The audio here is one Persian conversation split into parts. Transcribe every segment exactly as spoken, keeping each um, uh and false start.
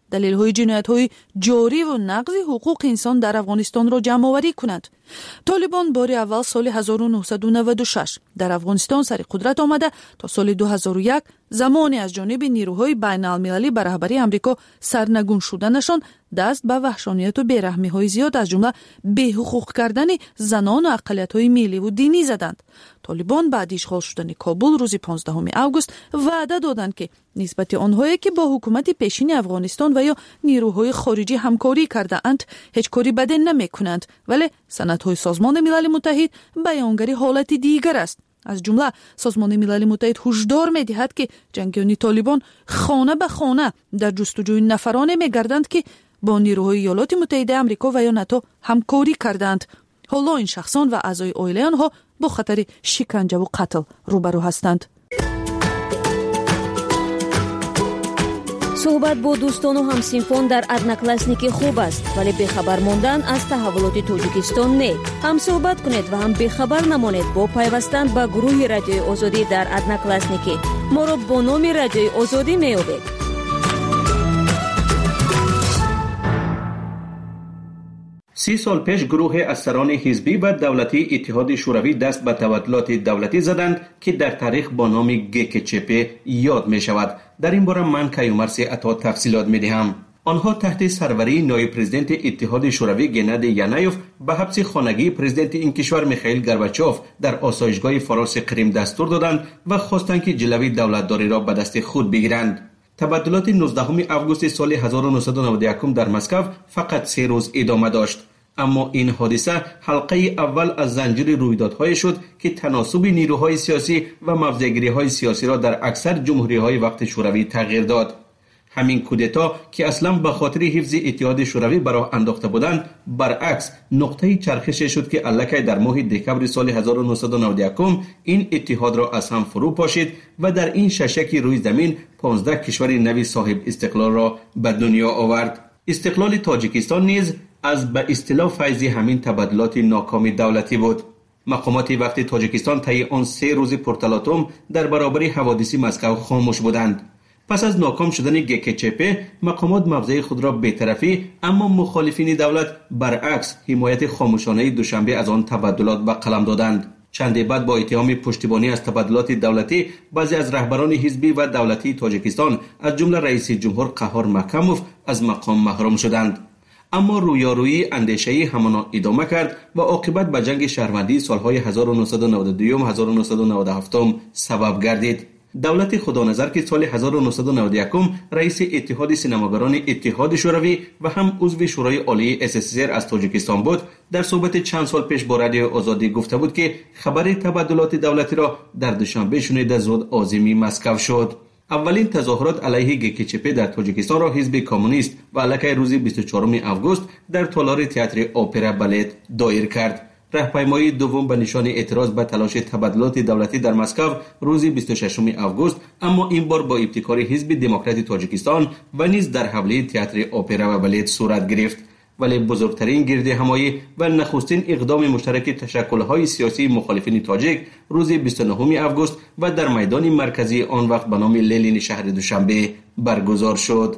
دلیل‌های جنایت‌های جاری و نقض حقوق انسان در افغانستان را جمع‌آوری کنند. طالبان بار اول سال هزار و نهصد و نود و شش در افغانستان سر قدرت آمده تا سال دو هزار و یک زمانی از جانب نیروهای بین‌المللی به رهبری آمریکا سرنگون شدنشان دست به وحشانیت و بی‌رحمی‌های زیاد از جمله بی‌حقوق کردن زنان و اقلیت‌های ملی و دینی زدند. طالبان بعد اشغال شدن کابل روز پانزدهم آگوست وعده دادند که نسبت آنهایی که با حکومت پیشین افغانستان و یا نیروهای خارجی همکاری کرده اند هیچ کاری بد نمی‌کنند، ولی سندهای سازمان ملل متحد بیانگر حالت دیگر است. از جمله سازمان ملل متحد هشدار می‌دهد که جنگیان طالبان خانه به خانه در جستجوی نفرانی می‌گردند که با نیروهای ایالات متحده آمریکا و یا ناتو همکاری کردند. حالا این شخصان و اعضای عائله آنها با خطر شکنجه و قتل روبرو هستند. صحبت با دوستان و همسینفان در ادناکلاسنیکی خوب است، ولی بیخبر ماندن از تحولات تاجیکستان نه. هم صحبت کنید و هم بیخبر نمانید با پیوستن به گروه رادیوی آزادی در ادناکلاسنیکی. ما را با نام رادیوی آزادی میابید. سی سال پیش گروه از سران حزبی و دولتی اتحاد شوروی دست به تبادلات دولتی زدند که در تاریخ با نام گکچپ یاد می شود. در این باره من کیومرث عطا تفصیلات می دهم. آنها تحت سروری نایب پرزیدنت اتحاد شوروی گنادی یانایف به حبس خانگی پرزیدنت این کشور میخائیل گورباچوف در آسایشگاه فراس کریم دستور دادند و خواستند که جلوی دولتداری را به دست خود بگیرند. تبادلات نوزدهم آگوست سال هزار و نهصد و نود و یک در مسکو فقط سه روز ادامه داشت. اما این حادثه حلقه اول از زنجیر رویدادهای شد که تناسب نیروهای سیاسی و موضع‌گیری‌های سیاسی را در اکثر جمهوری‌های وقت شوروی تغییر داد. همین کودتا که اصلا به خاطر حفظ اتحاد شوروی براه انداخته بودند، برعکس نقطه چرخش شد که الکی در ماه دکمبر سال هزار و نهصد و نود و یک این اتحاد را از هم فرو پاشید و در این ششک روی زمین پانزده کشور نوی صاحب استقلال را به دنیا آورد. استقلال تاجیکستان نیز از به اصطلاح فیض همین تبادلات ناکام دولتی بود. مقامات وقت تاجیکستان طی آن سه روز پرتلاطم در برابر حوادث مسکو خاموش بودند. پس از ناکام شدن گکچپ مقامات موضع خود را بی‌طرفی اما مخالفین دولت برعکس حمایت خاموشانه دوشنبه از آن تبادلات به قلم دادند. چندی بعد با اتهام پشتیبانی از تبادلات دولتی بعضی از رهبران حزبی و دولتی تاجیکستان از جمله رئیس جمهور قهار محکموف از مقام محروم شدند. اما رویارویی اندیشه‌ای همان ادامه کرد و عاقبت به جنگ شهروندی سالهای هزار و نهصد و نود و دو و هزار و نهصد و نود و هفت سبب گردید. دولت خدانظر که سال هزار و نهصد و نود و یک رئیس اتحاد سینماگران اتحاد شوروی و هم عضو شورای عالی اس اس اس ار از تاجیکستان بود، در صحبت چند سال پیش با رادیو آزادی گفته بود که خبر تبادلات دولتی را در دوشنبه شنیده زود عازم مسکو شد. اولین تظاهرات علیه گکچپ در تاجیکستان را حزب کمونیست و الکی روز بیست و چهارم آگوست در تالار تئاتر اپرا بالت دایر کرد. راهپیمایی دوم به نشان اعتراض به تلاش تبادلات دولتی در مسکو روز بیست و ششم آگوست، اما این بار با ابتکار حزب دموکرات تاجیکستان و نیز در حوله تئاتر اپرا و بالت صورت گرفت. ولی بزرگترین گرد همایی و نخستین اقدام مشترک تشکل‌های سیاسی مخالفین تاجیک روز بیست و نهم آگوست و در میدان مرکزی آن وقت به نام لنین شهر دوشنبه برگزار شد.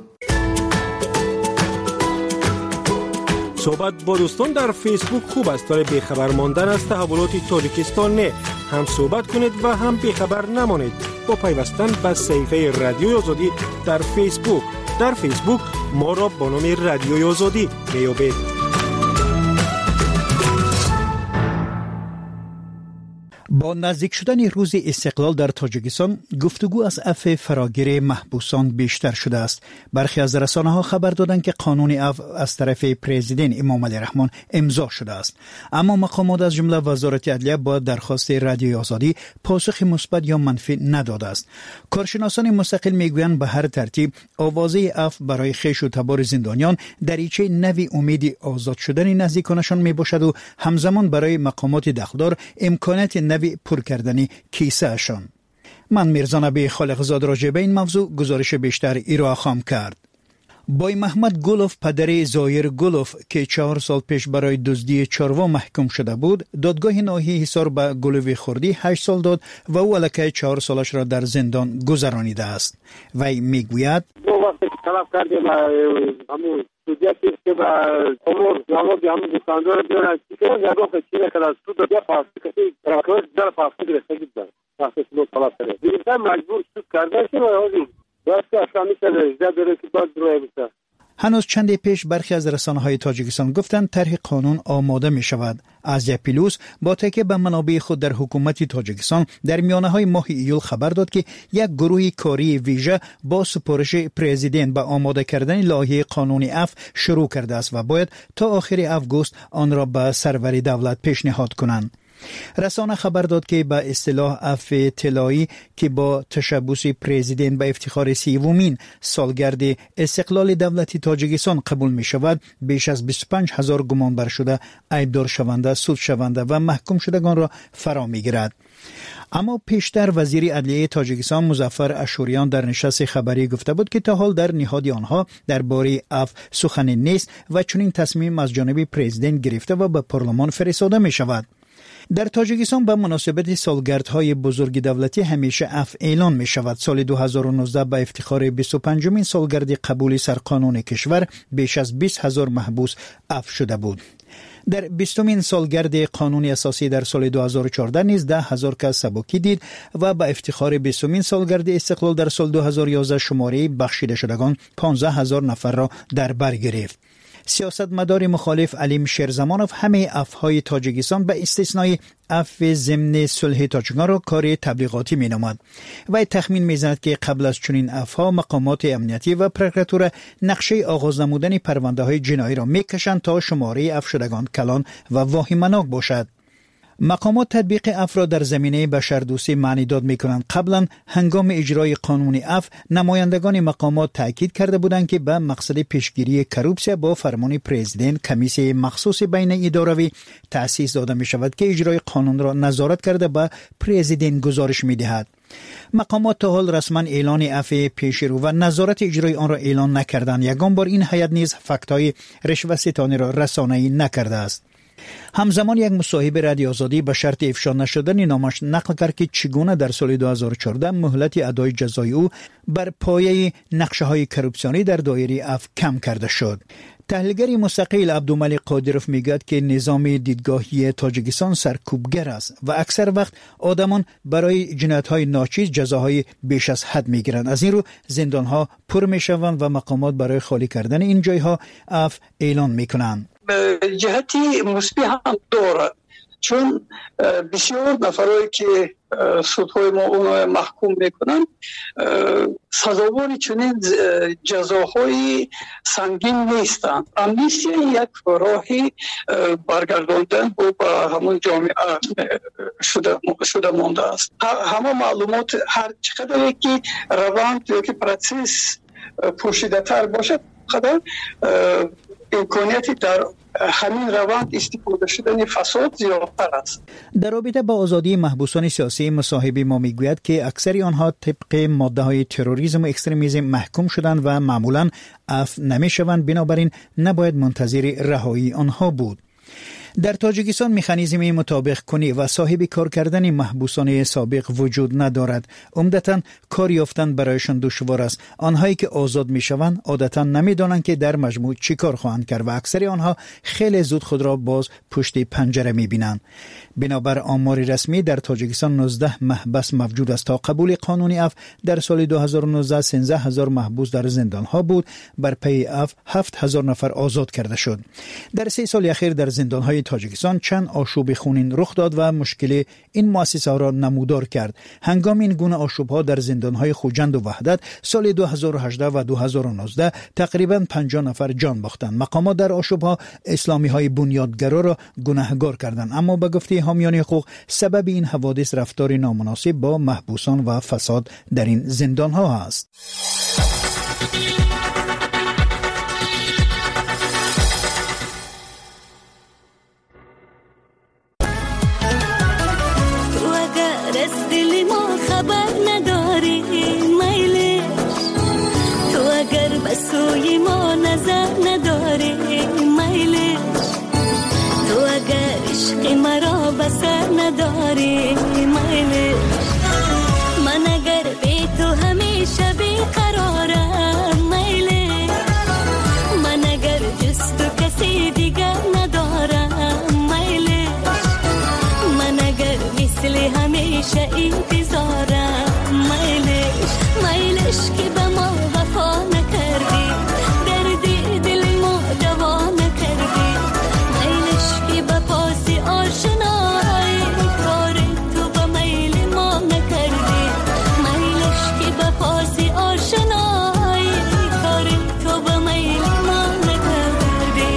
صحبت با دوستان در فیسبوک خوب است، ولی بیخبر ماندن از تحولات تاجیکستان نه. هم صحبت کنید و هم بیخبر نمانید با پیوستن به صفحه رادیوی آزادی در فیسبوک. در فیسبوک ما را با نام رادیوی آزادی میابید. با نزدیک شدن روز استقلال در تاجیکستان گفتگو از عفو فراگیر محبوسان بیشتر شده است. برخی از رسانه‌ها خبر دادند که قانون عفو از طرف پرزیدنت امام علی رحمان امضا شده است، اما مقامات از جمله وزارت عدلیه با درخواست رادیوی آزادی پاسخ مثبت یا منفی نداده است. کارشناسان مستقل میگویند به هر ترتیب آوازه عفو برای خویش و تبار زندانیان دریچه نوی امید آزاد شدن نزدیکانشان میباشد و همزمان برای مقامات دخلدار امکانات نوی پر کردن کیسه اشان. من میرزا نبی خالقزاد راجع به این موضوع گزارش بیشتر ارائه خواهم کرد. بای محمد گلوف پدر زایر گلوف که چهار سال پیش برای دزدی چاروا محکوم شده بود، دادگاه ناحیه حصار به گلوف خوردی هشت سال داد و او الکی چهار سالش را در زندان گذرانیده است. وی میگوید دو وقت طلب کردیم همون سودیتی که به امور جواب همون دستاندار بیارن که نگاه چیزی که از سود بیا پاس کسی راکوش در پاس گرفته بود. پاس سود طلب کرد. دیگه مجبور شد کردن که آوردیم. واسه افغانی که داره که باز روی بسته. هنوز چندی پیش برخی از رسانه‌های تاجیکستان گفتند طرح قانون آماده می شود. آزیا پیلوس با تکیه به منابع خود در حکومت تاجیکستان در میانه‌های ماه ایول خبر داد که یک گروه کاری ویژه با سپارش پرزیدنت به آماده کردن لایحه قانونی عفو شروع کرده است و باید تا آخر آگوست آن را به سرور دولت پیشنهاد کنند. رسانه خبر داد که به اصطلاح عفو طلایی که با تشبث پرزیدنت به افتخار سیومین سالگرد استقلال دولتی تاجیکستان قبول می شود، بیش از بیست و پنج هزار گمانبر شده، عیبدار شونده، سود شونده و محکوم شدگان را فرا می گیرد. اما پیشتر وزیر عدلیه تاجیکستان مظفر اشوریان در نشست خبری گفته بود که تا حال در نهاد آنها درباره عفو سخنی نیست و چنین تصمیم از جانب پرزیدنت گرفته و به پارلمان فرستاده می شود. در تاجیکستان به مناسبت سالگردهای بزرگ دولتی همیشه عفو اعلان می شود. سال دو هزار و نوزده به افتخار بیست و پنجمین سالگرد قبول سرقانون کشور بیش از بیست هزار محبوس عفو شده بود. در بیستمین سالگرد قانون اساسی در سال دو هزار و چهارده نیز ده هزار کس سبکی دید و به افتخار بیستمین سالگرد استقلال در سال دو هزار و یازده شماره بخشیده شدگان پانزده هزار نفر را در بر گرفت. سیاستمدار مخالف علیم شیرزمانوف همه عفوهای تاجیکستان به استثنای عفو ضمن صلح تاجیکستان را کار تبلیغاتی می‌نامد و تخمین می‌زند که قبل از چنین عفوها مقامات امنیتی و پروکراتور نقشه آغاز نمودن پرونده‌های جنایی را می‌کشند تا شماره عفو شدگان کلان و واهمه‌ناک باشد. مقامات تطبیق عفو را در زمینه بشردوستی معنی داد می‌کنند. قبلا هنگام اجرای قانون عفو نمایندگان مقامات تاکید کرده بودند که به مقصد پیشگیری کروپسیا با فرمان پرزیدنت کمیسیون مخصوص بین اداروی تأسیس داده می‌شود که اجرای قانون را نظارت کرده به پرزیدنت گزارش می‌دهد. مقامات تا حال رسما اعلان عفو پیشرو و نظارت اجرای آن را اعلان نکردند. یگان بار این هیئت نیز فکت‌های رشوه‌ستانی را رسانه‌ای نکرده است. همزمان یک مصاحبه رادیو آزادی به شرط افشا نشدن نامش نقل کرد که چگونه در سال دو هزار و چهارده مهلت ادای جزای او بر پایه نقشه‌های کروپسیونی در دایره عفو کم کرده شد. تحلیلگر مستقل عبدالملک قادروف میگوید که نظام دیدگاهی تاجیکستان سرکوبگر است و اکثر وقت آدمان برای جنایت‌های ناچیز جزاهای بیش از حد میگیرند. از این رو زندان‌ها پر میشوند و مقامات برای خالی کردن این جای‌ها عفو اعلان میکنند. جهتی مثبت هم دارد، چون بسیار نفرایی که سودهای ما اونها محکوم میکنن سزاوار چنین جزاهای سنگین نیستند. امنیستی یک راهی برگرداندن با همون جامعه شده شده مانده است. همه معلومات هر چقدر که روند یا که پروسس پوشیده تر باشد قدر امکانیتی در همین روند استفاده شدن فساد زیادتر است. در رابطه با آزادی محبوسان سیاسی مصاحبه ما میگوید که اکثر آنها طبق ماده های تروریسم و اکستریمیسم محکوم شدند و معمولا عفو نمیشوند، بنابراین نباید منتظر رهایی آنها بود. در تاجیکستان مکانیزم مطابق کنی و صاحب کار کردن محبوسان سابق وجود ندارد. عمدتاً کار یافتن برایشان دشوار است. آنهایی که آزاد میشوند عادتاً نمیدانند که در مجموع چی کار خواهند کرد و اکثر آنها خیلی زود خود را باز پشت پنجره میبینند. بنابر آمار رسمی در تاجیکستان نوزده محبس موجود است. تا قبول قانون عفو در سال دو هزار و نوزده سیزده هزار محبوس در زندانها بود. بر پی عفو هفت هزار نفر آزاد کرده شد. در سه سال اخیر در زندانهای تاجیکستان چند آشوب خونین رخ داد و مشکل این مؤسسه را نمودار کرد. هنگام این گونه آشوب‌ها در زندانهای خوجند و وحدت سال دو هزار و هجده و دو هزار و نوزده تقریباً پنجاه نفر جان باختند. مقامات در آشوب‌ها اسلامی‌های بنیادگرا را گناهکار کردند، اما به گفته حامیان حقوق سبب این حوادث رفتار نامناسب با محبوسان و فساد در این زندان‌ها است. سوی ما نظر نداری میلش، تو اگر عشق مرا بسر نداری میلش، من اگر بی تو همیشه بیقرارم میلش، من اگر جز تو کسی دیگر ندارم میلش، من اگر مثل همیشه انتظارم میلش، میلش که به ما وفا نکردی، دردی دل ما دوا نکردی، میلش که به پاس آشنایی کار تو به میل ما نکردی، میلش که به پاس آشنایی کار تو به میل ما نکردی.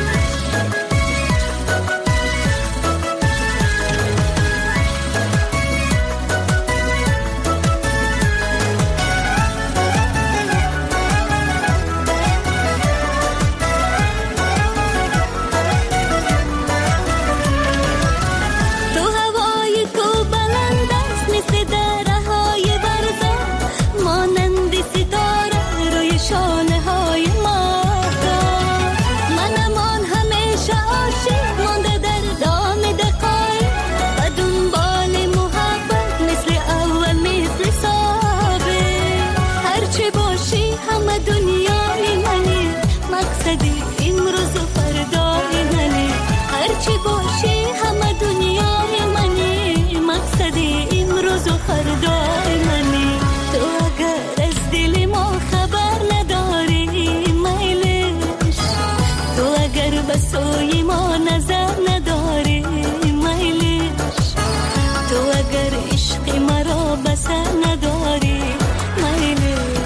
تو هوای تو بلند است مثل درهای برزه، مانند ستاره روی شانه های ماهتاب، من امان همیشه عاشق مانده در دام دقایق، و دنبال محبت مثل اول مثل سابق، هرچه باشی همه دنیای منی، مقصدی امروز و فردای منی، هرچه باشی همه دنیای منی، مقصدی امروز و فردای منی، تو اگر از دل ما خبر نداری میلش، تو اگر به سوی ما نظر نداری میلش، تو اگر عشق مرا بسر نداری میلش.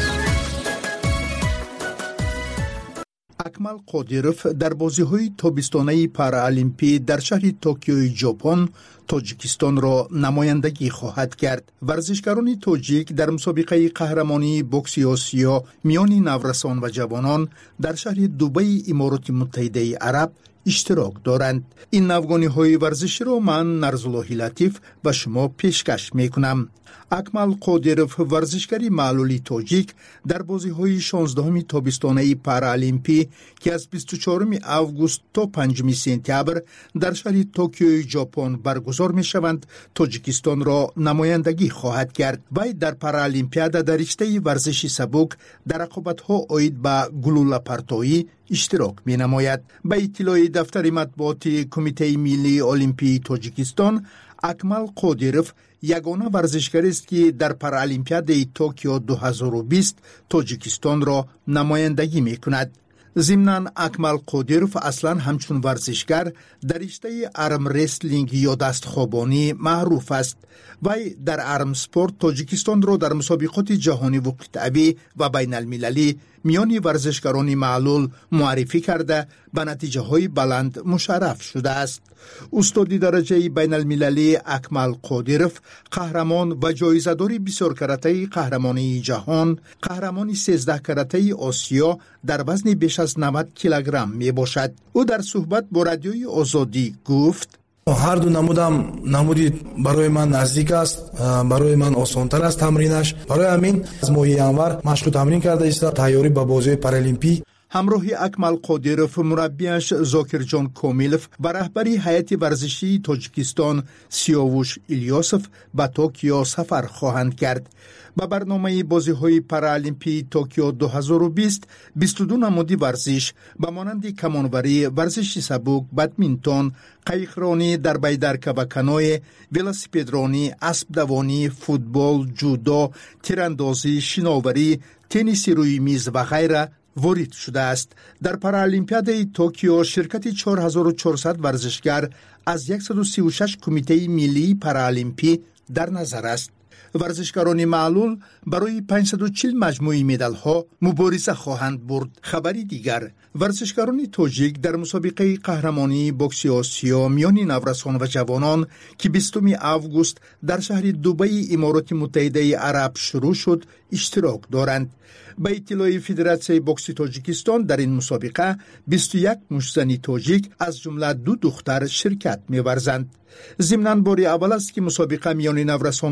اکمل قادیروف در بازی‌های تابستانه پارالیمپی در شهر توکیو ژاپن تاجیکستان را نمایندگی خواهد کرد. ورزشکاران تاجیک در مسابقه قهرمانی بوکس آسیا میان نورسان و جوانان در شهر دبی امارات متحده عرب اشتراک دارند. این نوگانی‌های ورزشی را من نرزالله لطیف به شما پیشکش می‌کنم. اکمل قادیروف ورزشکاری معلولی تاجیک در بازی‌های شانزدهم تابستانه پارالیمپی که از بیست و چهارم آگوست تا پنجم سپتامبر در شهر توکیو ژاپن برگزار می‌شوند تاجیکستان را نمایندگی خواهد کرد. وی در پارالیمپیاد در رشته ورزش سبک در رقابت‌ها عاید به گلوله پرتایی اشتراک می‌نماید. به اطلاع دفتر مطبوعات کمیته ملی المپی تاجیکستان، اکمل قادیروف یگانه ورزشکار است که در پارالیمپیاد توکیو دو هزار و بیست تاجیکستان را نمایندگی می‌کند. ضمناً اکمل قادیروف اصلاً همچون ورزشکار در رشته ارم رسلینگ یا دستخوابانی معروف است. وی در ارم سپورت تاجیکستان را در مسابقات جهانی و قطبی و بین المللی میان ورزشکاران معلول معرفی کرده به نتیجه های بلند مشرف شده است. استادی درجه بین المللی اکمل قادیروف قهرمان و جایزه‌دار بسیار کرته قهرمانی جهان، قهرمان سیزده کرته آسیا در وزن بیش از نود کیلوگرم می باشد. او در صحبت با رادیوی آزادی گفت: هر دو نمودم نمودی برای من نزدیک است، برای من آسان‌تر است تمرینش. برای همین از ماه ینور مشق تمرین کرده است تیاری به بازی پارالیمپی. همراه اکمل قادیروف مربیش زاکر جان کومیلوف و رهبری هیئت ورزشی تاجیکستان سیاوش الیاسوف به توکیو سفر خواهند کرد. با برنامه بازی‌های پارالیمپی توکیو دو هزار و بیست بیست و دو نمودی ورزش به مانند کمانوری، ورزش سبک، بدمینتون، قایقرانی در بیدرکه و کانوی، ولوسیپدرانی، اسب دوانی، فوتبال، جودو، تیراندازی، شناوری، تنیس روی میز و غیره وارد شده است. در پارالیمپیاد توکیو شرکت چهار هزار و چهارصد ورزشکار از صد و سی و شش کمیته ملی پارالیمپی در نظر است. ورزشکاران معلول برای پانصد و چهل مجموعه مدال ها مبارزه خواهند برد. خبری دیگر، ورزشکاران تاجیک در مسابقه قهرمانی بوکس آسیا میان نورسان و جوانان که بیستم آگوست در شهر دبی امارات متحده عرب شروع شد اشتراک دارند. به اطلاع فدراسیون بوکس تاجیکستان در این مسابقه بیست و یک مشتزنی تاجیک از جمله دو دختر شرکت می‌ورزند. ضمناً بار اول است که مسابقه میان نورسان و جوانان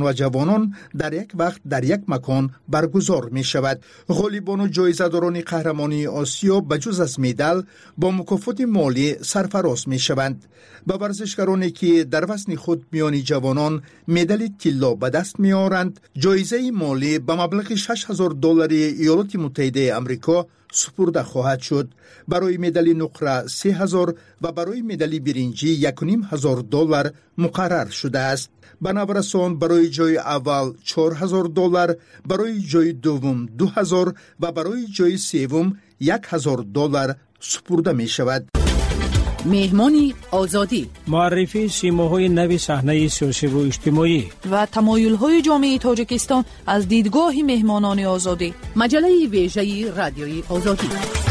جوانان در یک وقت در یک مکان برگزار می شود. غالبان و جایزه‌داران قهرمانی آسیا بجز از مدال با مکافات مالی سرفراز می شوند. به ورزشکارانی که در وزن خود میان جوانان مدال طلا به دست می آورند، جایزه مالی به مبلغ شش هزار دلار ایالات متحده آمریکا سپرده خواهد شد. برای مدال نقره سه هزار و برای مدال برنجی یک و نیم هزار دلار مقرر شده است. به نورسان برای جای اول چهار هزار دلار، برای جای دوم دو هزار و برای جای سوم یک هزار دلار سپرده می شود. مهمانی آزادی، معرفی سیماهای نوی صحنه سیاسی و اجتماعی و تمایل‌های جامعه تاجیکستان از دیدگاه مهمانان آزادی. مجله ویژه رادیوی آزادی.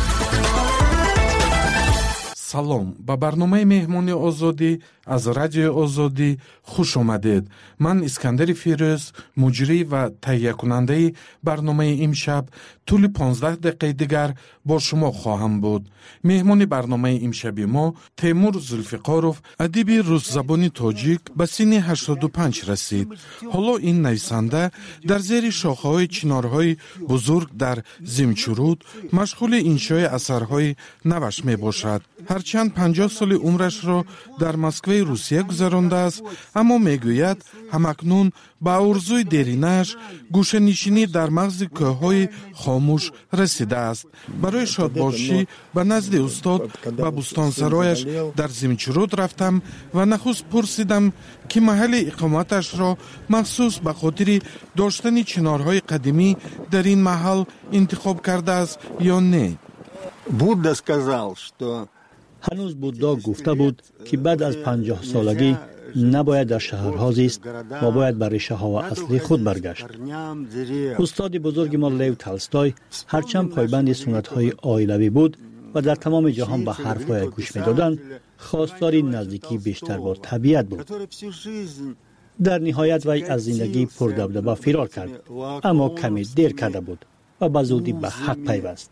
салом ба барномаи меҳмони озодӣ аз радиои озодӣ хуш омадед. ман искандари фирӯз, муҷрӣ ва таҳиякунандаи барномаи имшаб тӯли понздаҳ дақиқаи дигар бо шумо хоҳам буд. меҳмони барномаи имшаби мо Темур Зулфиқоров, адиби рӯззабони тоҷик, ба синни ҳаштоду панҷ расид. ҳоло ин нависанда дар зери шохаҳои чинорҳои бузург дар Зимчуруд машғули иншои асарҳои наваш мебошад. ҳарчанд панҷоҳ соли умрашро дар Москваи Русия гузарондааст, аммо мегӯяд ҳамакнун ба орзуи деринааш гӯшанишинӣ дар мағзи кӯҳҳои хомӯш расидааст. барои шодбошӣ ба назди устод ба бӯстонсарояш дар Зимчуруд рафтам ва нахуст пурсидам, ки маҳалли иқоматашро махсус ба хотири доштани чинорҳои қадимӣ дар ин маҳал интихоб кардааст ё не. Будда сказал, что ҳанӯз буддо гуфта буд, ки баъд аз панҷоҳ солагӣ набояд дар шаҳрҳо зист ва бояд ба решаҳо ва асли худ баргашт. устоди бузурги мо Лев Толстой ҳарчанд пойбанди суннатҳои оилавӣ буд ва дар тамоми ҷаҳон ба ҳарфҳояш гӯш медоданд, хостори наздикӣ бештар бо табиат буд. дар ниҳоят вай аз зиндагии пурдабдаба фирор кард, аммо каме дер карда буд ва ба зудӣ ба ҳақ пайваст.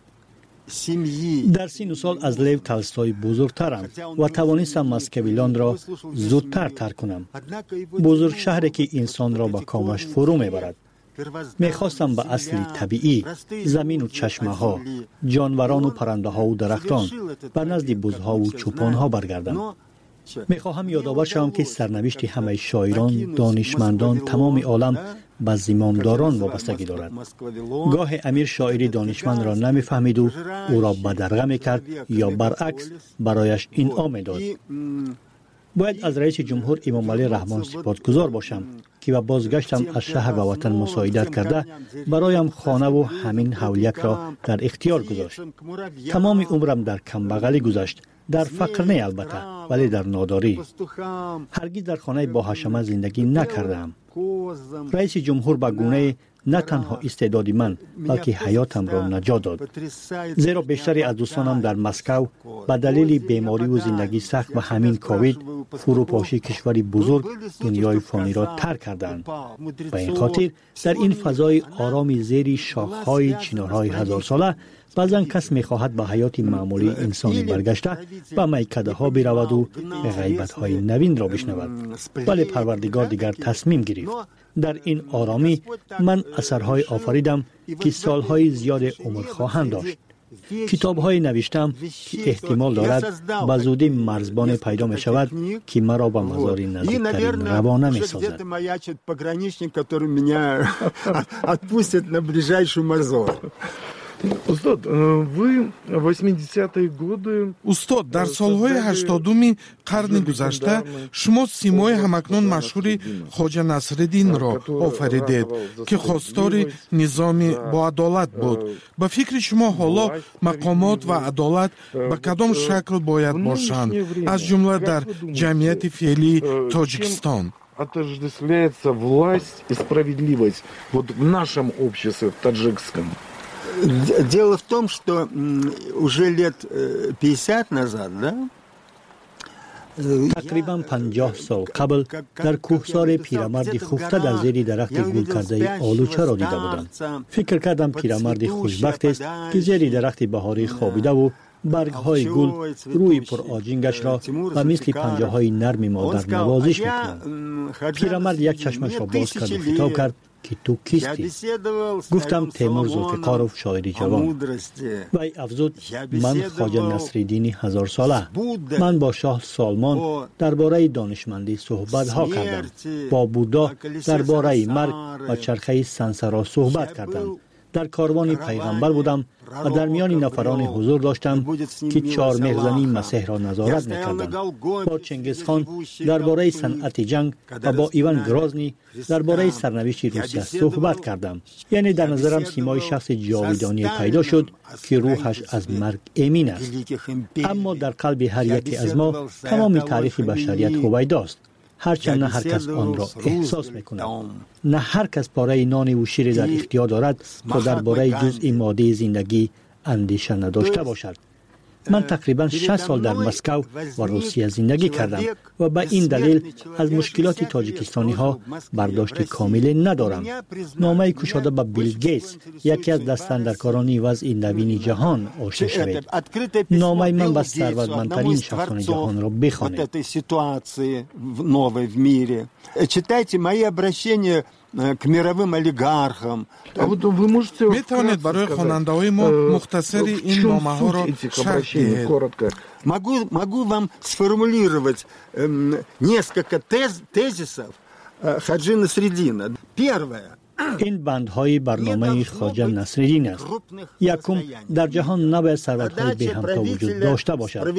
дар сину сол аз Лев Толстой бузургтарам ва тавонистам москавилонро зудтар тарк кунам. бузург шаҳре, ки инсонро ба комаш фурӯ мебарад. мехостам ба асли табиӣ, замину чашмаҳо, ҷонварону паррандаҳову дарахтон, ба назди бузҳову чӯпонҳо баргардам. мехоҳам ёдовар шавам, ки сарнавишти ҳамаи шоирон, донишмандон, тамоми олам ба зимомдорон вобастагӣ дорад. гоҳе амир шоири донишмандро намефаҳмиду ӯро бадарға мекард ё баръакс барояш инъом медод. бояд аз раиси ҷумҳур Имомалӣ Раҳмон сипотгузор бошам, ки ба бозгаштам аз шаҳр ва ватан мусоидат карда бароям хонаву ҳамин ҳавлиякро дар ихтиёр гузошт. тамоми умрам дар камбағалӣ гузашт, дар фақр не албатта, вале дар нодорӣ. ҳаргиз дар хонаи боҳашама зиндагӣ накардаам. раиси ҷумҳур ба гунае на танҳо истеъдоди ман, балки ҳаётамро наҷот дод. зеро бештари аз дӯстонам дар Москав ба далели бемориву зиндагӣ сахт ва ҳамин ковид фурӯпошии кишвари бузург дунёи фониро тарк кардаанд. ба ин хотир дар ин фазои ороми зери шохҳои чинорҳои ҳазорсола баъзан кас мехоҳад ба ҳаёти маъмулии инсонӣ баргашта ба майкадаҳо бираваду ғайбатҳои навинро бишнавад. вале парвардигор дигар тасмим гирифт. дар ин оромӣ ман асарҳое офаридам, ки солҳои зиёде умр хоҳанд дошт. китобҳое навиштам, ки эҳтимол дорад ба зудӣ марзбоне пайдо мешавад, ки маро ба мазори наздиктарин равона месозад. устод, вы восьмидесятые годы устод, дар солҳои ҳаштодуми қарни гузашта шумо симои ҳамакнун машҳури Хоҷа Насриддинро офаридед, ки хостори низоми боадолат буд. ба фикри шумо ҳоло мақомот ва адолат ба кадом шакл бояд бошанд, аз ҷумла дар ҷамъияти феълии Тоҷикистон? Отождествляется власть и справедливость вот в нашем обществе, в таджикском. Дело в том, что уже лет пятьдесят назад, да? тақрибан панҷоҳ сол қабл дар кӯҳсори пирамарди хуфта дар зери дарахти гулкардаи олучаро дида будам. фикр кардам пирамарди хушбахтест, ки зери дарахти баҳорӣ хобидаву برگ های گل روی پرآجینگش را و مثل پنجه های نرم مادر نوازش میکنند. پیرمرد یک چشمش را باز کرد و خطاب کرد که تو کیستی؟ گفتم تیمور ذوالفقاروف شاعری جوان. وی افزود من خواجه نصرالدین هزار ساله. من با شاه سالمان درباره دانشمندی صحبت ها کردم. با بودا درباره مرگ و چرخه سنسرا صحبت کردم. در کاروان پیغمبر بودم و در میان نفران حضور داشتم که چهار مهرزنی مسیح را نظارت میکردند. با چنگیز خان درباره صنعت جنگ و با ایوان گرازنی درباره سرنوشت روسیه صحبت کردم. یعنی در نظرم سیمای شخص جاودانی پیدا شد که روحش از مرگ امین است. اما در قلب هر یکی از ما تمام تاریخ بشریت هویداست. هرچند نه هر کس آن را احساس میکند. نه هر کس پاره نان و شیر در اختیار دارد تا درباره جزء ماده زندگی اندیشه نداشته باشد. من تقریبا شش سال در مسکو و روسیه زندگی کردم و به این دلیل از مشکلات تاجیکستانی ها برداشت کامل ندارم. نامه کشاده به بیل گیتس، یکی از دستاندرکاران وضع نوین جهان، آشنا شوید. نامه من به ثروتمندترین شخصان جهان را بخوانید. Читайте мои обращения к мировым олигархам. می توانید برای خواننده های ما مختصری این نامه ها را شرح دهید؟ Могу, могу вам сформулировать э, несколько тез, тезисов э, Хаджи Насреддина. Первое. این بندهای برنامه خواجه نصرالدین است. یکم، در جهان نباید ثروت‌های بی همتا وجود داشته باشد.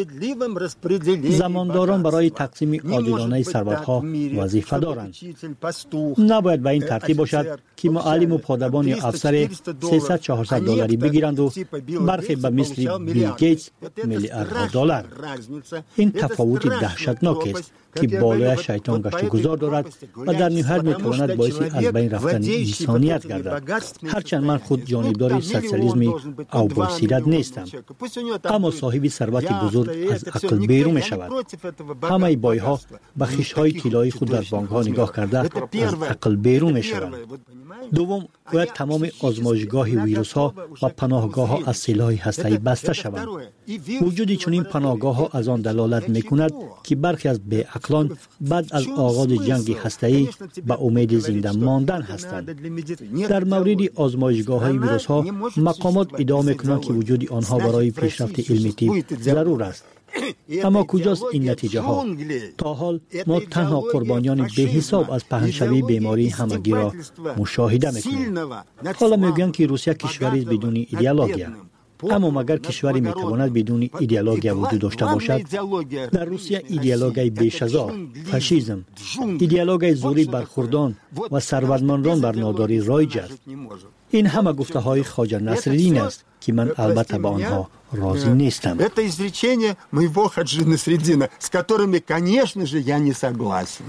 زمانداران برای تقسیم عادلانه ثروت‌ها وظیفه دارند. نباید به این ترتیب باشد که معلم و پادبان یا افسر سیصد چهارصد دلاری بگیرند و برخی به مثل بیل گیتس میلیاردها دلار. این تفاوت دهشتناک است که بالای شیطان گشت گذار دارد و در نهایت میتواند باعث از بین رفتن انسانیت گردد. هرچند من خود جانبدار سوسیالیسم او بوسیرت نیستم، اما صاحب ثروت بزرگ از عقل بیرون می شود. همه بایها به خیش‌های طلایی خود در بانک‌ها نگاه کرده از عقل بیرون می شوند. دوم، باید تمام آزمایشگاه ویروس‌ها و پناهگاه‌ها از سلاح هسته‌ای بسته شوند. وجود چنین پناهگاه‌ها از آن دلالت می‌کند که برخی از بی‌عقلان بعد از آغاز جنگ هسته‌ای به امید زنده ماندن هستند. در مورد آزمایشگاه‌های ویروس‌ها مقامات ادعا می‌کنند که وجود آنها برای پیشرفت علمی طب ضرور است. اما کجاست این نتیجه ها؟ تا حال ما تنها قربانیان به حساب از پهنشوی بیماری همگی را مشاهده میکنیم. حالا میگویند که روسیه کشوری بدون ایدئولوژی، اما مگر کشوری میتواند بدون ایدئولوژی وجود داشته باشد؟ در روسیه ایدئولوژی بیشزار، فاشیسم، ایدئولوژی زوری برخوردان و ثروتمندان بر ناداری رایج است. این همه گفته های خواجه نصرالدین است که من البته با آنها راضی نیستم. Это изречение моего Хаджи Насреддина, с которыми, конечно же, я не согласен.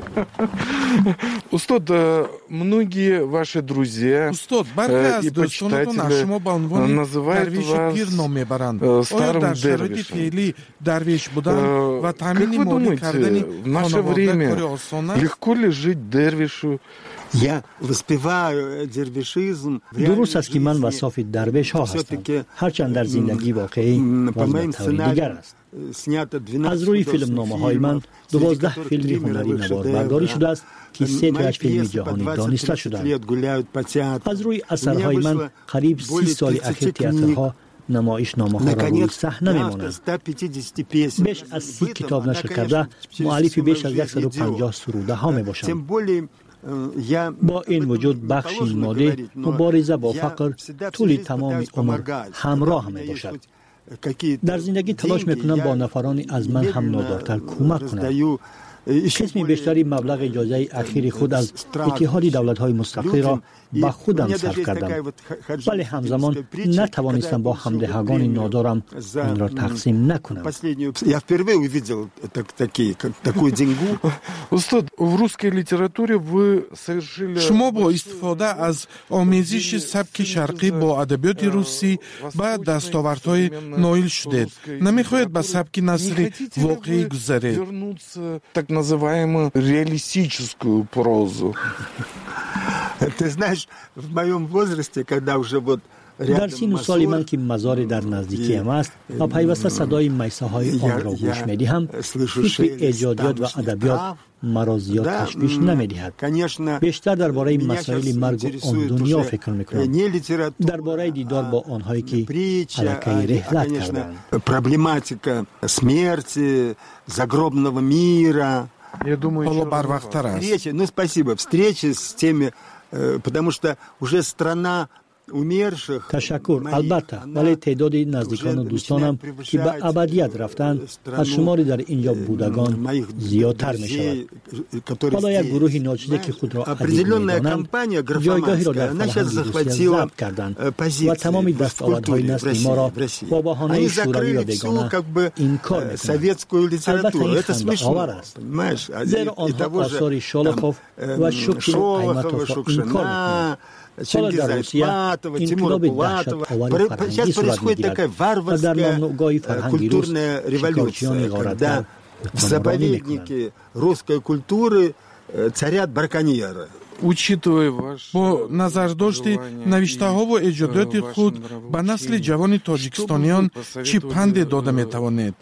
Устод, многие ваши друзья и почитатели называют вас старым дервишем. Как вы думаете, в наше время легко ли жить дервишу? Я воспеваю дервишизм. درست است که من وصاف درویش ها هستم، هرچند در زندگی واقعی وضع طوری دیگر است. از روی فیلم نامه های من دوازده فیلم هنری نواربرداری شده است که سه تایش فیلم جهانی دانسته شدند. از روی اثرهای من قریب سی سال اخیر تئاترها نمایش نامه ها را روی صحنه میمانند. بیش از سی کتاب نشر کرده، مؤلف بیش از صد و پنجاه سروده ها می باشند. با این وجود بخشی ماده مبارزه با فقر طول تمام عمر همراه هم باشد. در زندگی تلاش میکنم با نفران از من هم نادارتر کمک کنم. قسم بیشتری مبلغ اجازه اخیر خود از اتحاد دولت‌های مستقل را با خودم صرف کردم، ولی همزمان نتوانستم با همدهگان نادارم آن را تقسیم نکنم. شما با استفاده از آمیزش سبک شرقی با ادبیات روسی و دستاوردهای نایل شدید. نمیخواهید به سبک نثری واقعی گذارید؟ Так называемую реалистическую прозу. Ты знаешь, в моем возрасте, когда уже вот در سین و سال من که مزار در نزدیکی هم است و پیوسته صدای میسه های آن را گوش می دهم، فکر ایجادیات و ادبیات مرا زیاد تشویش نمی دهد. بیشتر درباره مسائل مرگ و آن دنیا فکر می کنم، درباره دیدار با آنهایی که حلقه رحلت کردند. Проблематика смерти, загробного мира. Я думаю, حالا بر وقت‌تر است. Встречи, ну спасибо, встречи с теми, потому что уже страна تشکر. البته ولی تعداد نزدیکان و دوستانم که به ابدیت رفتند از شماری در اینجا بودگان زیادتر می شود. حالا یک گروه ناچیده که خود را ادیب می دانند جایگاهی را در فرهنگ روسیه ضبط کردند و تمام دستاوردهای نسل ما را با بهانه شوروی و بیگانه انکار می کنند. البته این خنده آور است، زیرا آنها آثار شولوخوف و شوکین ایماتوف را انکار می کنند. حالا در روسیه انقلاب دهشت آور فرهنگی صورت می‌گیرد و در نامنوگاه فرهنگی روس شکارچیان غارتگر بتانرانی می‌کنند. رусской культуры царят браконьеры. با نظرداشتی نوشته‌ها و ایجادات خود به نسل جوان تاجیکستانیان چی پند داده می‌توانید؟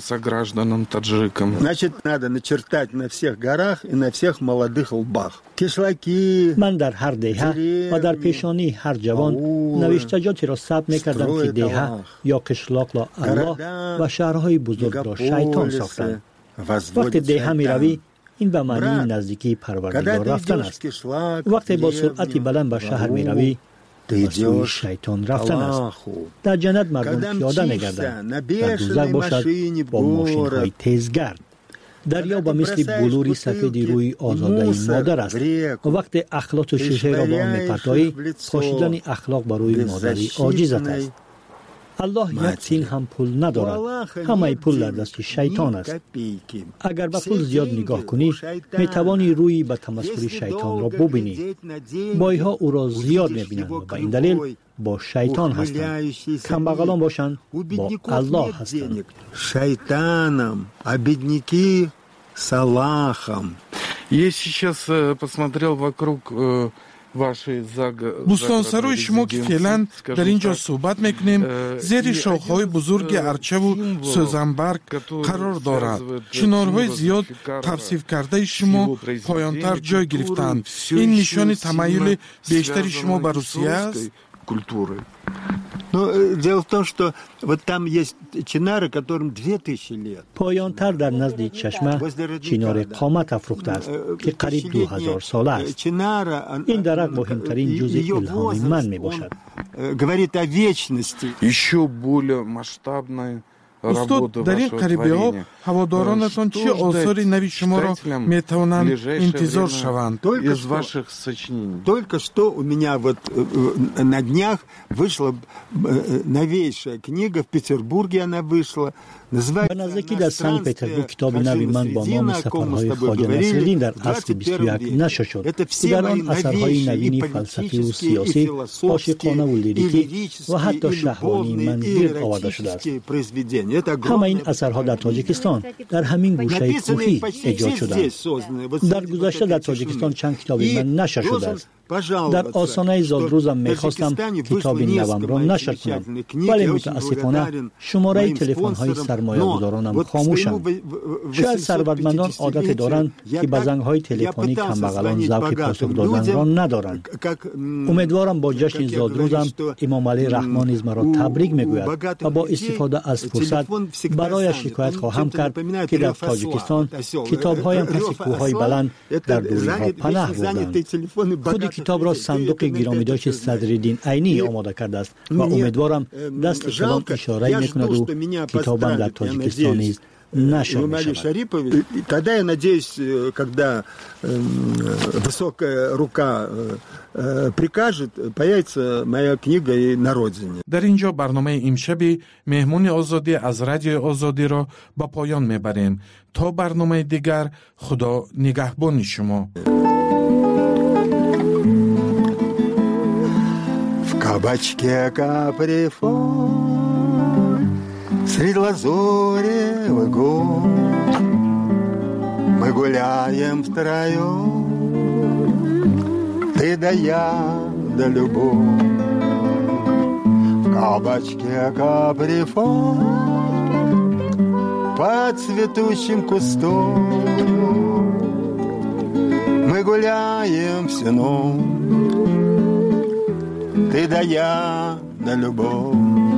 Значит, надо начертать на всех горах и на всех молодых лбах. Кишлаки. من در هر دهه و در پیشانی هر جوان نوشتجاتی را ثبت می‌کردم که دهه یا قشلاق را الله و شهرهای بزرگ را شیطان ساختند. وقتی دهه می‌روی این به معنی نزدیکی پروردگار رفتن است. وقتی با سرعتی بلند به شهر می روی به سوی شیطان رفتن است. در جنت مردم پیاده می گردند، در دوزخ باشد با ماشین های تیزگرد. دریا به مثل بلوری سفید روی آزاده مادر است و وقتی اخلاق شیشه را با آن می پرتایی پاشیدن اخلاق بر روی مادری عاجزت است. الله یک تین هم پول ندارد، همه پول در دست شیطان است. اگر به پول زیاد نگاه کنی می توانی روی به تمسخر شیطان را ببینی. بایها او را زیاد می بینند و به این دلیل با شیطان هستند. کمبغلان باشند با الله هستند. شیطانم، а бедняки с Аллахом. Я сейчас посмотрел вокруг بوستانسرای شما که فعلا در اینجا صحبت میکنیم زیر شاخهای بزرگ ارچه و سوزنبرگ قرار دارد. چنارهای زیاد توصیف کرده شما پایانتر جای گرفتند. این نشان تمایل بیشتری شما به روسیه است؟ Но дело в том, что вот там есть чинары, которым две тысячи лет. پایانتر در نزد چشمه چینار قامت افروخته است که قریب دو هزار ساله است. این درخت مهمترین جزء الهام من می باشد. Говорит о вечности. Еще более масштабное استاد در این قریبی ها هوادارانتان چه آثاری نوی شما را می توانند انتظار شوند؟ Только что у меня вот на днях вышла новейшая книга, в Петербурге она вышла. به نزدیکی در سنت پترزبورگ کتاب نوی من با نام سفرهای خواجه نصرالدین در اصل بیست و یک نشر شد که در آن اثرهای نوینی فلسفی و سیاسی، عاشقانه و لیریکی و حتی شهوانی من گرد آورده شده است. همه این اثرها در تاجیکستان در همین گوشه کوهی ایجاد شدند. در گذشته در تاجیکستان چند کتاب من نشر شده است. در آستانه زادروزم میخواستم کتاب نوم را نشر کنم، ولی متاسفانه شماره تلفن های سرمایه گذارانم خاموشند. شاید ثروتمندان عادت دارند که به زنگ های تلفنی کمبغلان ذوق پاسخ دادن را ندارند. امیدوارم با جشن زادروزم امام علی رحمان نیز مرا تبریک میگوید و با استفاده از فرصت برای شکایت خواهم کرد که در تاجیکستان کتاب هایم پس کوههای بلند در دوری ها پناه بردند. خود کتاب را صندوق گرامیداشت صدرالدین عینی آماده کرده است و امیدوارم دست کلام اشاره میکند و کتابم در تاجیکستان نیز نشر میشود. Тогда я надеюсь, когда высокая рука прикажет, появится моя книга и на родине. در اینجا برنامه امشبی مهمون آزادی از رادیو آزادی را با پایان میبریم. تا برنامه دیگر خدا نگهبان شما. Кабачке каприфон, средь лазоревый гор, мы гуляем втроем, ты да я да любовь. кабачке каприфон под цветущим кустом мы гуляем всю ночь, ты да я да любовь.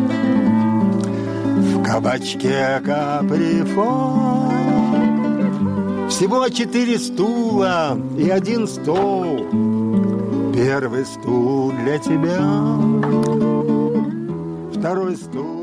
В кабачке каприфон всего четыре стула и один стол. Первый стул для тебя, второй стул